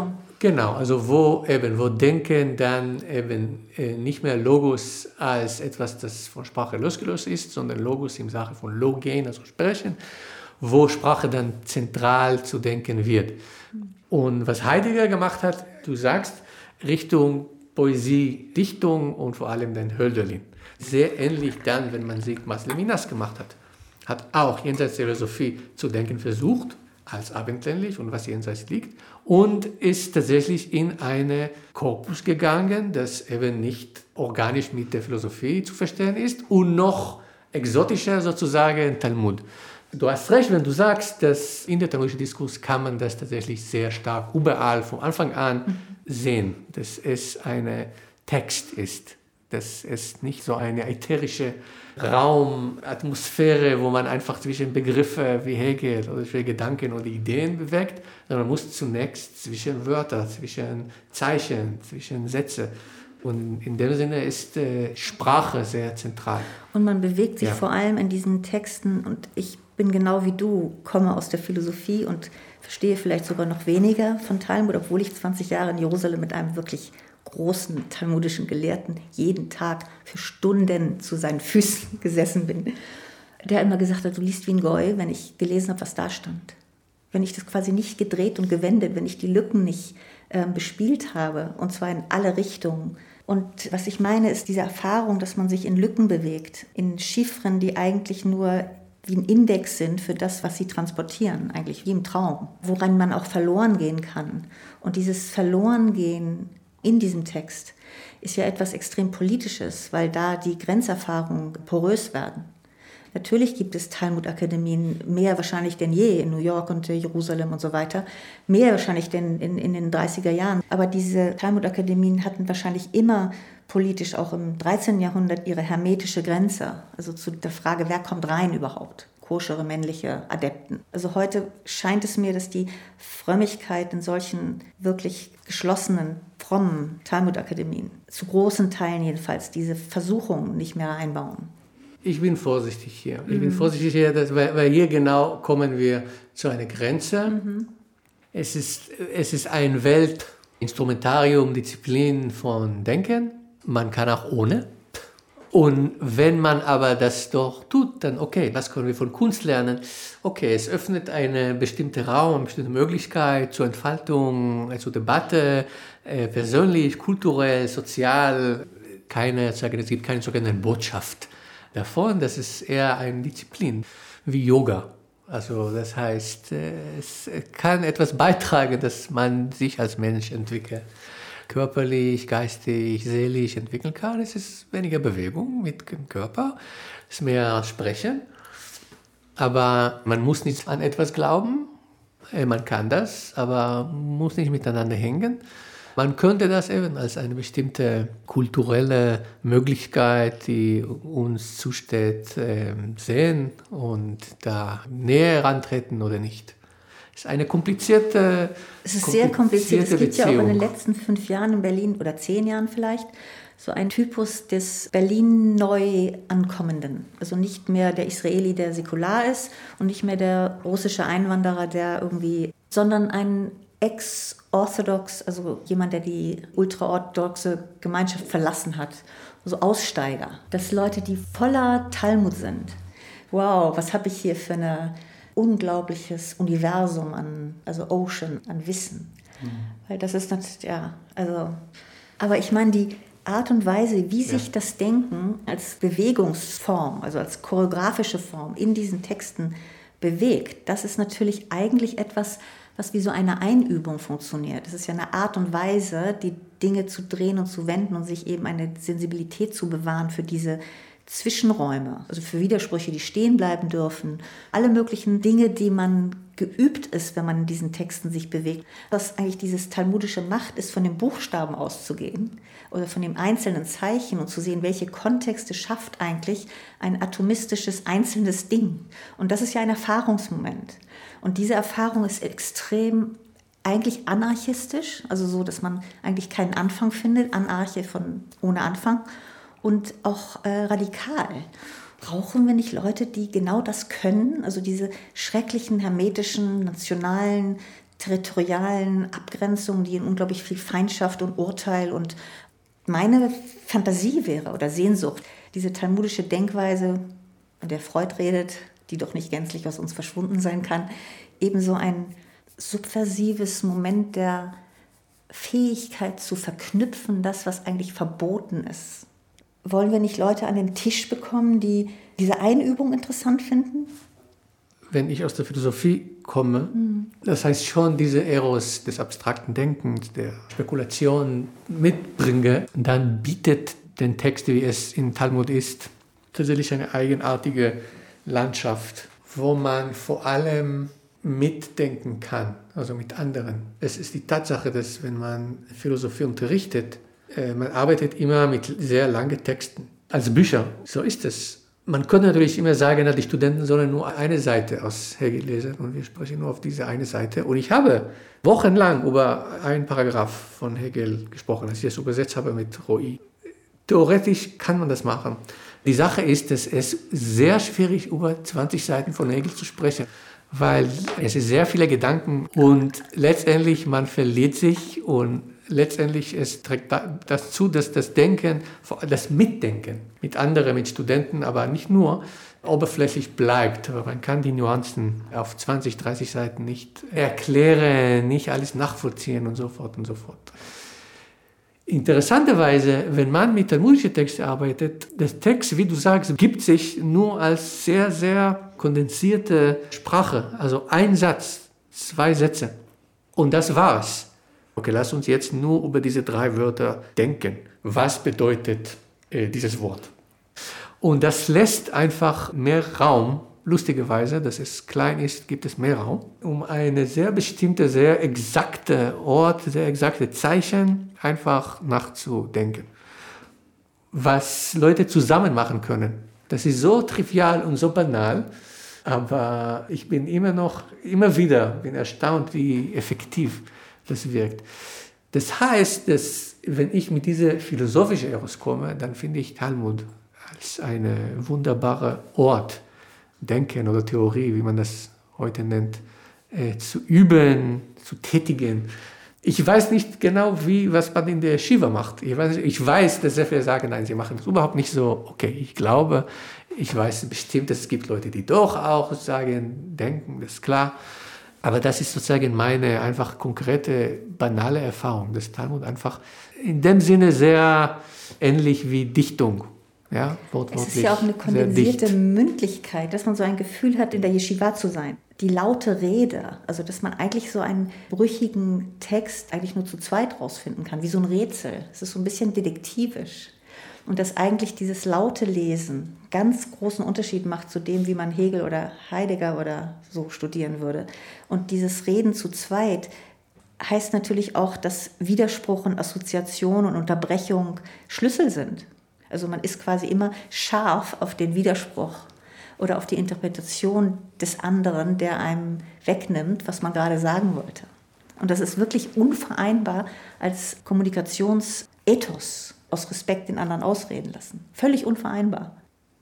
Genau, also wo Denken dann eben nicht mehr Logos als etwas, das von Sprache losgelöst ist, sondern Logos im Sache von Logen, also Sprechen, wo Sprache dann zentral zu denken wird. Und was Heidegger gemacht hat, du sagst, Richtung Poesie, Dichtung und vor allem dann Hölderlin. Sehr ähnlich dann, wenn man sieht, was Levinas gemacht hat. Hat auch jenseits der Philosophie zu denken versucht, als abendländlich und was jenseits liegt, und ist tatsächlich in einen Korpus gegangen, das eben nicht organisch mit der Philosophie zu verstehen ist und noch exotischer sozusagen Talmud. Du hast recht, wenn du sagst, dass in der talmudischen Diskurs kann man das tatsächlich sehr stark überall von Anfang an sehen, dass es ein Text ist, dass es nicht so eine ätherische Raumatmosphäre, wo man einfach zwischen Begriffe wie Hegel oder zwischen Gedanken oder Ideen bewegt, sondern man muss zunächst zwischen Wörter, zwischen Zeichen, zwischen Sätze. Und in dem Sinne ist Sprache sehr zentral. Und man bewegt sich vor allem in diesen Texten, und ich bin genau wie du, komme aus der Philosophie und verstehe vielleicht sogar noch weniger von Talmud, obwohl ich 20 Jahre in Jerusalem mit einem wirklich großen talmudischen Gelehrten jeden Tag für Stunden zu seinen Füßen gesessen bin, der immer gesagt hat, du liest wie ein Goi, wenn ich gelesen habe, was da stand. Wenn ich das quasi nicht gedreht und gewendet, wenn ich die Lücken nicht bespielt habe, und zwar in alle Richtungen. Und was ich meine, ist diese Erfahrung, dass man sich in Lücken bewegt, in Chiffren, die eigentlich nur wie ein Index sind für das, was sie transportieren, eigentlich wie im Traum, woran man auch verloren gehen kann. Und dieses Verlorengehen in diesem Text ist ja etwas extrem Politisches, weil da die Grenzerfahrungen porös werden. Natürlich gibt es Talmud-Akademien, mehr wahrscheinlich denn je in New York und Jerusalem und so weiter, mehr wahrscheinlich denn in den 30er Jahren. Aber diese Talmud-Akademien hatten wahrscheinlich immer politisch auch im 13. Jahrhundert ihre hermetische Grenze, also zu der Frage, wer kommt rein überhaupt? Koschere männliche Adepten. Also heute scheint es mir, dass die Frömmigkeit in solchen wirklich geschlossenen, frommen Talmud-Akademien, zu großen Teilen jedenfalls, diese Versuchungen nicht mehr einbauen. Ich bin vorsichtig hier. Weil hier genau kommen wir zu einer Grenze. Es ist ein Weltinstrumentarium, Disziplin von Denken. Man kann auch ohne. Und wenn man aber das doch tut, dann okay, was können wir von Kunst lernen? Okay, es öffnet einen bestimmten Raum, eine bestimmte Möglichkeit zur Entfaltung, zur Debatte, persönlich, kulturell, sozial. Es gibt keine sogenannte Botschaft davon, das ist eher eine Disziplin, wie Yoga. Also das heißt, es kann etwas beitragen, dass man sich als Mensch entwickelt. Körperlich, geistig, seelisch entwickeln kann. Es ist weniger Bewegung mit dem Körper, es ist mehr Sprechen. Aber man muss nicht an etwas glauben. Man kann das, aber muss nicht miteinander hängen. Man könnte das eben als eine bestimmte kulturelle Möglichkeit, die uns zusteht, sehen und da näher herantreten oder nicht. Es ist eine komplizierte Beziehung. Es ist sehr kompliziert. Es gibt ja auch in den letzten 5 Jahren in Berlin oder 10 Jahren vielleicht so einen Typus des Berlin neu Ankommenden. Also nicht mehr der Israeli, der säkular ist, und nicht mehr der russische Einwanderer, der irgendwie, sondern ein ex-orthodox, also jemand, der die ultraorthodoxe Gemeinschaft verlassen hat, also Aussteiger. Das Leute, die voller Talmud sind. Wow, was habe ich hier für ein unglaubliches Universum also Ocean, an Wissen. Weil das ist natürlich, aber ich meine, die Art und Weise, wie sich das Denken als Bewegungsform, also als choreografische Form in diesen Texten bewegt, das ist natürlich eigentlich etwas, was wie so eine Einübung funktioniert. Das ist ja eine Art und Weise, die Dinge zu drehen und zu wenden und sich eben eine Sensibilität zu bewahren für diese Zwischenräume, also für Widersprüche, die stehen bleiben dürfen. Alle möglichen Dinge, die man geübt ist, wenn man in diesen Texten sich bewegt. Was eigentlich dieses talmudische Macht ist, von den Buchstaben auszugehen oder von dem einzelnen Zeichen und zu sehen, welche Kontexte schafft eigentlich ein atomistisches, einzelnes Ding. Und das ist ja ein Erfahrungsmoment. Und diese Erfahrung ist extrem eigentlich anarchistisch, also so, dass man eigentlich keinen Anfang findet, Anarche von ohne Anfang, und auch radikal. Brauchen wir nicht Leute, die genau das können, also diese schrecklichen, hermetischen, nationalen territorialen Abgrenzungen, die in unglaublich viel Feindschaft und Urteil und meine Fantasie wäre oder Sehnsucht, diese talmudische Denkweise, von der Freud redet, die doch nicht gänzlich aus uns verschwunden sein kann, ebenso ein subversives Moment der Fähigkeit zu verknüpfen, das, was eigentlich verboten ist. Wollen wir nicht Leute an den Tisch bekommen, die diese Einübung interessant finden? Wenn ich aus der Philosophie komme, das heißt schon diese Eros des abstrakten Denkens, der Spekulation mitbringe, dann bietet den Text, wie es in Talmud ist, tatsächlich eine eigenartige Landschaft, wo man vor allem mitdenken kann, also mit anderen. Es ist die Tatsache, dass wenn man Philosophie unterrichtet, man arbeitet immer mit sehr langen Texten. Als Bücher, so ist es. Man könnte natürlich immer sagen, die Studenten sollen nur eine Seite aus Hegel lesen und wir sprechen nur auf diese eine Seite. Und ich habe wochenlang über einen Paragraph von Hegel gesprochen, als ich es übersetzt habe mit Roi. Theoretisch kann man das machen. Die Sache ist, dass es sehr schwierig ist, über 20 Seiten von Hegel zu sprechen, weil es sind sehr viele Gedanken und letztendlich man verliert sich und letztendlich es trägt dazu, dass das Denken, das Mitdenken mit anderen, mit Studenten, aber nicht nur, oberflächlich bleibt. Aber man kann die Nuancen auf 20, 30 Seiten nicht erklären, nicht alles nachvollziehen und so fort und so fort. Interessanterweise, wenn man mit talmudischen Texten arbeitet, der Text, wie du sagst, gibt sich nur als sehr, sehr kondensierte Sprache. Also ein Satz, 2 Sätze. Und das war's. Okay, lass uns jetzt nur über diese 3 Wörter denken. Was bedeutet dieses Wort? Und das lässt einfach mehr Raum, lustigerweise, dass es klein ist, gibt es mehr Raum, um eine sehr bestimmte, sehr exakte Ort, sehr exakte Zeichen einfach nachzudenken. Was Leute zusammen machen können, das ist so trivial und so banal, aber ich bin immer wieder erstaunt, wie effektiv das wirkt. Das heißt, dass wenn ich mit dieser philosophischen Eros komme, dann finde ich Talmud als eine wunderbare Ort, Denken oder Theorie, wie man das heute nennt, zu üben, zu tätigen. Ich weiß nicht genau, was man in der Yeshiva macht. Ich weiß, dass sehr viele sagen, nein, sie machen das überhaupt nicht so. Okay, ich weiß bestimmt, dass es gibt Leute, die doch auch sagen, denken, das ist klar. Aber das ist sozusagen meine einfach konkrete, banale Erfahrung. Das Talmud einfach in dem Sinne sehr ähnlich wie Dichtung. Ja, es ist ja auch eine kondensierte Mündlichkeit, dass man so ein Gefühl hat, in der Yeshiva zu sein. Die laute Rede, also dass man eigentlich so einen brüchigen Text eigentlich nur zu zweit rausfinden kann, wie so ein Rätsel. Es ist so ein bisschen detektivisch. Und dass eigentlich dieses laute Lesen ganz großen Unterschied macht zu dem, wie man Hegel oder Heidegger oder so studieren würde. Und dieses Reden zu zweit heißt natürlich auch, dass Widerspruch und Assoziation und Unterbrechung Schlüssel sind. Also man ist quasi immer scharf auf den Widerspruch oder auf die Interpretation des anderen, der einem wegnimmt, was man gerade sagen wollte. Und das ist wirklich unvereinbar als Kommunikationsethos, aus Respekt den anderen ausreden lassen. Völlig unvereinbar.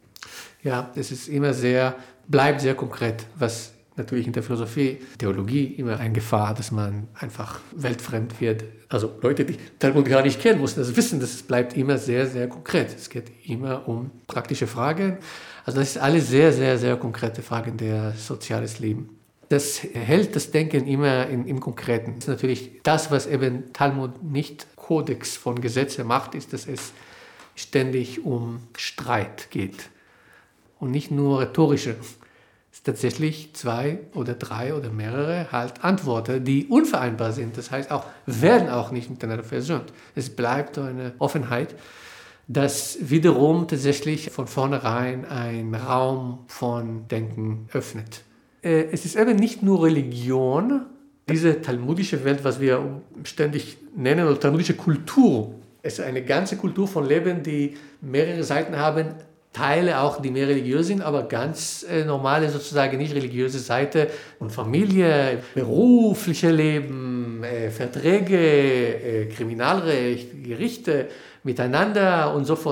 Ja, es ist bleibt sehr konkret, was natürlich in der Philosophie, Theologie immer eine Gefahr, dass man einfach weltfremd wird. Also Leute, die Talmud gar nicht kennen, müssen das wissen, das bleibt immer sehr, sehr konkret. Es geht immer um praktische Fragen. Also das ist alles sehr, sehr, sehr konkrete Fragen der soziales Leben. Das hält das Denken immer im Konkreten. Das ist natürlich das, was eben Talmud nicht Kodex von Gesetzen macht, ist, dass es ständig um Streit geht. Und nicht nur rhetorische. Es ist tatsächlich 2 oder 3 oder mehrere Antworten, die unvereinbar sind. Das heißt, werden auch nicht miteinander versöhnt. Es bleibt eine Offenheit, das wiederum tatsächlich von vornherein einen Raum von Denken öffnet. Es ist eben nicht nur Religion, diese talmudische Welt, was wir ständig nennen, oder talmudische Kultur. Es ist eine ganze Kultur von Leben, die mehrere Seiten haben, Teile auch, die mehr religiös sind, aber ganz normale, sozusagen nicht religiöse Seite und Familie, berufliche Leben, Verträge, Kriminalrecht, Gerichte, miteinander und so fort.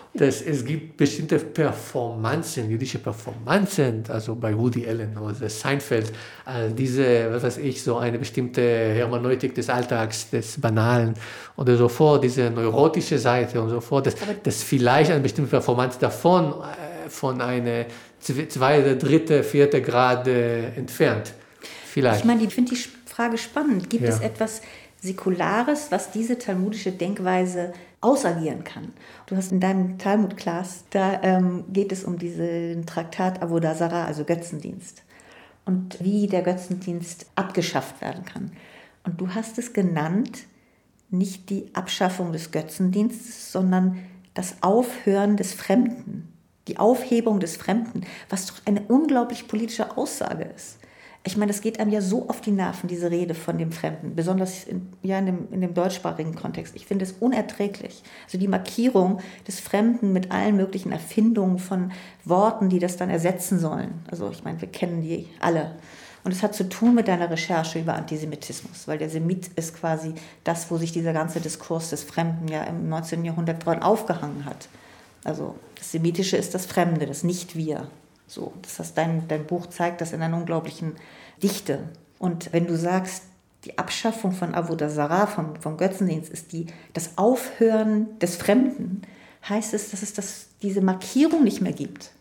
dass es gibt bestimmte Performanzen, jüdische Performanzen, also bei Woody Allen oder Seinfeld, diese, was weiß ich, so eine bestimmte Hermeneutik des Alltags, des Banalen oder so fort, diese neurotische Seite und so fort, dass vielleicht eine bestimmte Performance davon von einer 2., 3., 4. Grad entfernt. Vielleicht. Ich meine, ich finde die Frage spannend. Gibt es etwas Säkulares, was diese talmudische Denkweise ausagieren kann? Du hast in deinem Talmud-Class, da geht es um diesen Traktat Avodah Zarah, also Götzendienst, und wie der Götzendienst abgeschafft werden kann. Und du hast es genannt, nicht die Abschaffung des Götzendienstes, sondern das Aufhören des Fremden, die Aufhebung des Fremden, was doch eine unglaublich politische Aussage ist. Ich meine, das geht einem ja so auf die Nerven, diese Rede von dem Fremden, besonders in dem deutschsprachigen Kontext. Ich finde es unerträglich. Also die Markierung des Fremden mit allen möglichen Erfindungen von Worten, die das dann ersetzen sollen. Also ich meine, wir kennen die alle. Und es hat zu tun mit deiner Recherche über Antisemitismus, weil der Semit ist quasi das, wo sich dieser ganze Diskurs des Fremden ja im 19. Jahrhundert dran aufgehangen hat. Also das Semitische ist das Fremde, das Nicht-Wir. So, das heißt, dein Buch zeigt das in einer unglaublichen Dichte. Und wenn du sagst, die Abschaffung von Avodah Zarah, vom Götzendienst, ist das Aufhören des Fremden, heißt es, dass es diese Markierung nicht mehr gibt.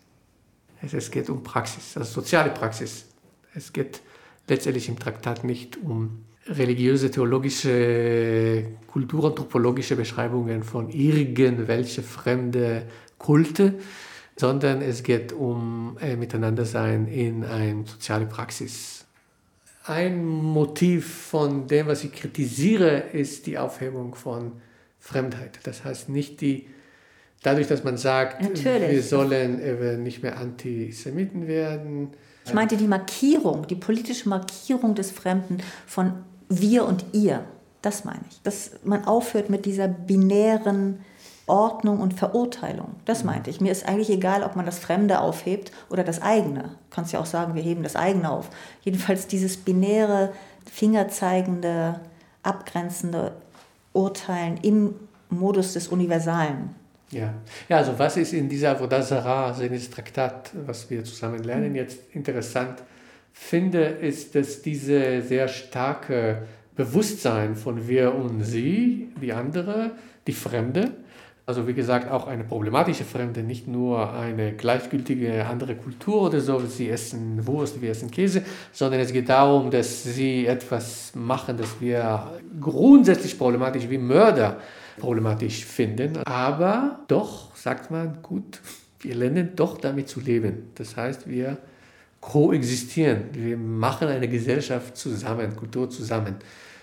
Es geht um Praxis, also soziale Praxis. Es geht letztendlich im Traktat nicht um religiöse, theologische, kulturanthropologische Beschreibungen von irgendwelche fremde Kulte, sondern es geht um Miteinandersein in eine soziale Praxis. Ein Motiv von dem, was ich kritisiere, ist die Aufhebung von Fremdheit. Das heißt nicht dadurch, dass man sagt, wir sollen eben nicht mehr Antisemiten werden. Ich meinte die Markierung, die politische Markierung des Fremden von wir und ihr. Das meine ich. Dass man aufhört mit dieser binären Ordnung und Verurteilung. Das meinte ich. Mir ist eigentlich egal, ob man das Fremde aufhebt oder das eigene. Du kannst ja auch sagen, wir heben das eigene auf. Jedenfalls dieses binäre, fingerzeigende, abgrenzende Urteilen im Modus des Universalen. Ja, also was ist in dieser Avodah Zarah, also in diesem Traktat, was wir zusammen lernen, jetzt interessant finde, ist, dass diese sehr starke Bewusstsein von wir und sie, die andere, die Fremde, also wie gesagt auch eine problematische Fremde, nicht nur eine gleichgültige andere Kultur oder so, sie essen Wurst, wir essen Käse, sondern es geht darum, dass sie etwas machen, das wir grundsätzlich problematisch wie Mörder problematisch finden. Aber doch, sagt man, gut, wir lernen doch damit zu leben. Das heißt, wir koexistieren, wir machen eine Gesellschaft zusammen, Kultur zusammen.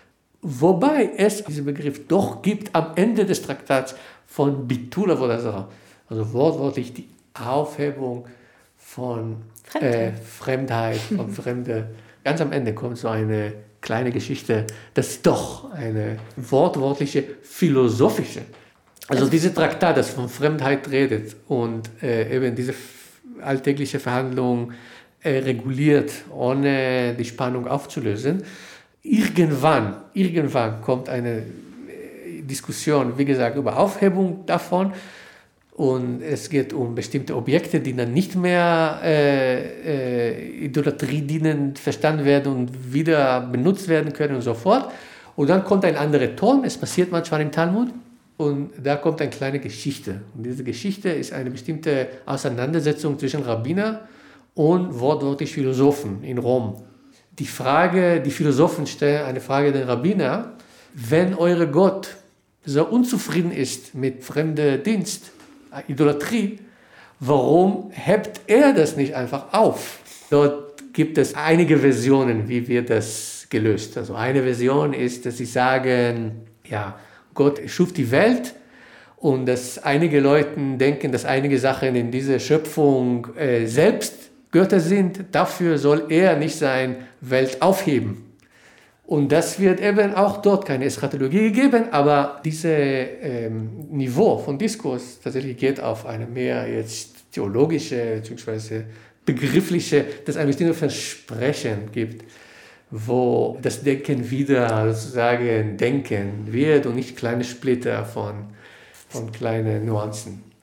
Wobei es diesen Begriff doch gibt am Ende des Traktats von Bitul Avodah Zarah, also wortwörtlich die Aufhebung von Fremdheit, von Fremde. Ganz am Ende kommt so eine kleine Geschichte, das ist doch eine wortwörtliche, philosophische. Also dieses Traktat, das von Fremdheit redet und eben diese alltägliche Verhandlung reguliert, ohne die Spannung aufzulösen. Irgendwann kommt eine Diskussion, wie gesagt, über Aufhebung davon. Und es geht um bestimmte Objekte, die dann nicht mehr Idolatrie dienend verstanden werden und wieder benutzt werden können und so fort. Und dann kommt ein anderer Ton, es passiert manchmal im Talmud, und da kommt eine kleine Geschichte. Und diese Geschichte ist eine bestimmte Auseinandersetzung zwischen Rabbiner und wortwörtlich Philosophen in Rom. Die Philosophen stellen eine Frage den Rabbiner: Wenn eure Gott so unzufrieden ist mit fremdem Dienst, Idolatrie, warum hebt er das nicht einfach auf? Dort gibt es einige Versionen, wie wird das gelöst. Also eine Version ist, dass sie sagen, ja, Gott schuf die Welt und dass einige Leute denken, dass einige Sachen in dieser Schöpfung selbst Götter sind. Dafür soll er nicht seine Welt aufheben. Und das wird eben auch dort keine Eschatologie gegeben, aber dieses Niveau von Diskurs tatsächlich geht auf eine mehr jetzt theologische bzw. begriffliche, dass es ein bestimmtes Versprechen gibt, wo das Denken wieder sozusagen denken wird und nicht kleine Splitter von kleinen Nuancen.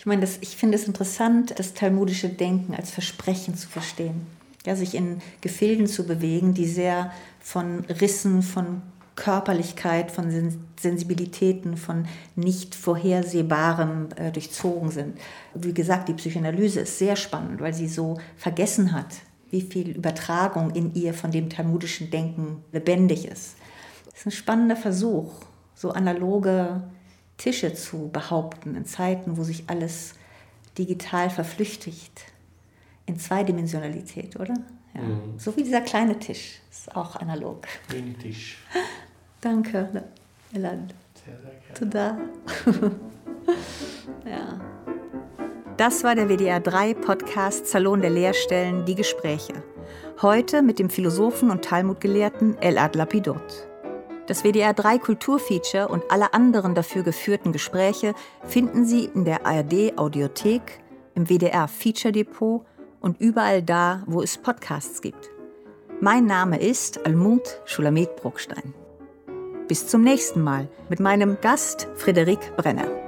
Ich finde es interessant, das talmudische Denken als Versprechen zu verstehen. Ja, sich in Gefilden zu bewegen, die sehr von Rissen, von Körperlichkeit, von Sensibilitäten, von nicht Vorhersehbarem durchzogen sind. Wie gesagt, die Psychoanalyse ist sehr spannend, weil sie so vergessen hat, wie viel Übertragung in ihr von dem talmudischen Denken lebendig ist. Es ist ein spannender Versuch, so analoge Tische zu behaupten in Zeiten, wo sich alles digital verflüchtigt. In Zweidimensionalität, oder? Ja. So wie dieser kleine Tisch. Ist auch analog. Mini-Tisch. Danke, Elad. Sehr, sehr gerne. Toda. Ja. Das war der WDR3-Podcast Salon der Lehrstellen, die Gespräche. Heute mit dem Philosophen und Talmudgelehrten Elad Lapidot. Das WDR3 Kulturfeature und alle anderen dafür geführten Gespräche finden Sie in der ARD-Audiothek, im WDR Feature Depot und überall da, wo es Podcasts gibt. Mein Name ist Almut Shulamit Bruckstein. Bis zum nächsten Mal mit meinem Gast Friederike Brenner.